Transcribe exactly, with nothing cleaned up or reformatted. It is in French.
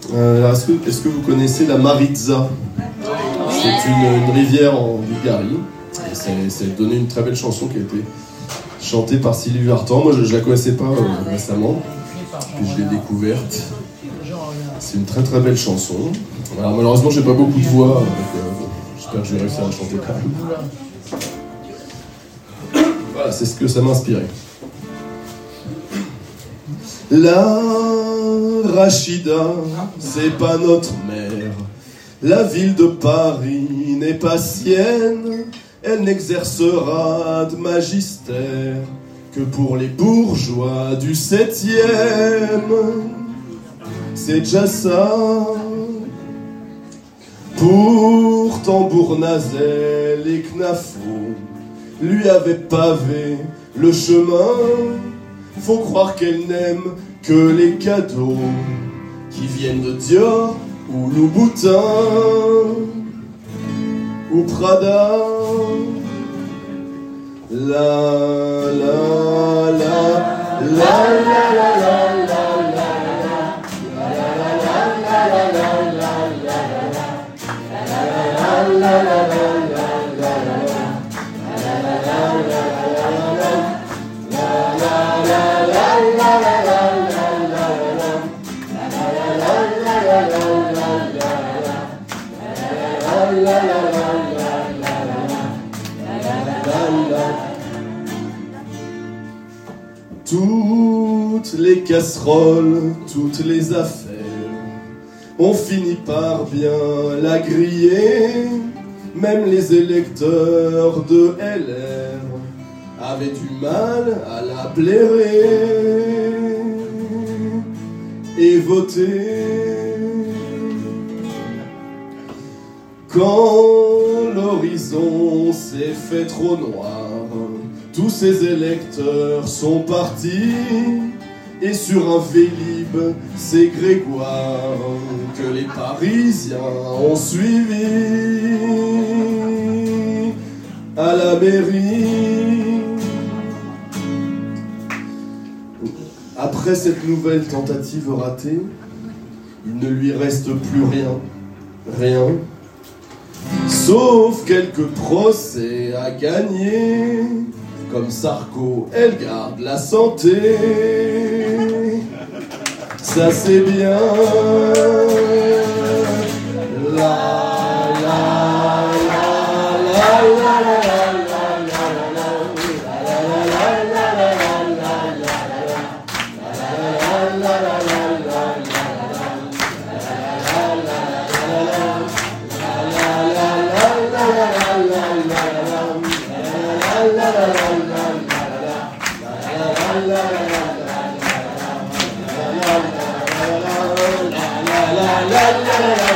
Euh, est-ce, que, est-ce que vous connaissez la Maritza ? C'est une, une rivière en Bulgarie. Et c'est, c'est donné une très belle chanson qui a été chantée par Sylvie Vartan. Moi, je ne la connaissais pas euh, récemment, puis je l'ai découverte. C'est une très très belle chanson. Alors, malheureusement, j'ai pas beaucoup de voix, donc euh, j'espère que je vais réussir à la chanter quand même. Voilà, c'est ce que ça m'a inspiré. La Rachida, c'est pas notre mère. La ville de Paris n'est pas sienne. Elle n'exercera de magistère que pour les bourgeois du septième. C'est déjà ça. Pourtant Bournazel et Knafo lui avaient pavé le chemin. Faut croire qu'elle n'aime que les cadeaux qui viennent de Dior ou Louboutin ou Prada. La la la la la la la la. Toutes les casseroles, toutes les affaires, on finit par bien la griller. Même les électeurs de L R avaient du mal à la blairer et voter. Quand l'horizon s'est fait trop noir, tous ces électeurs sont partis. Et sur un Vélib, c'est Grégoire que les Parisiens ont suivi à la mairie. Après cette nouvelle tentative ratée, il ne lui reste plus rien, rien, sauf quelques procès à gagner. Comme Sarko, elle garde la santé. Ça c'est bien. La la la la la la la la la la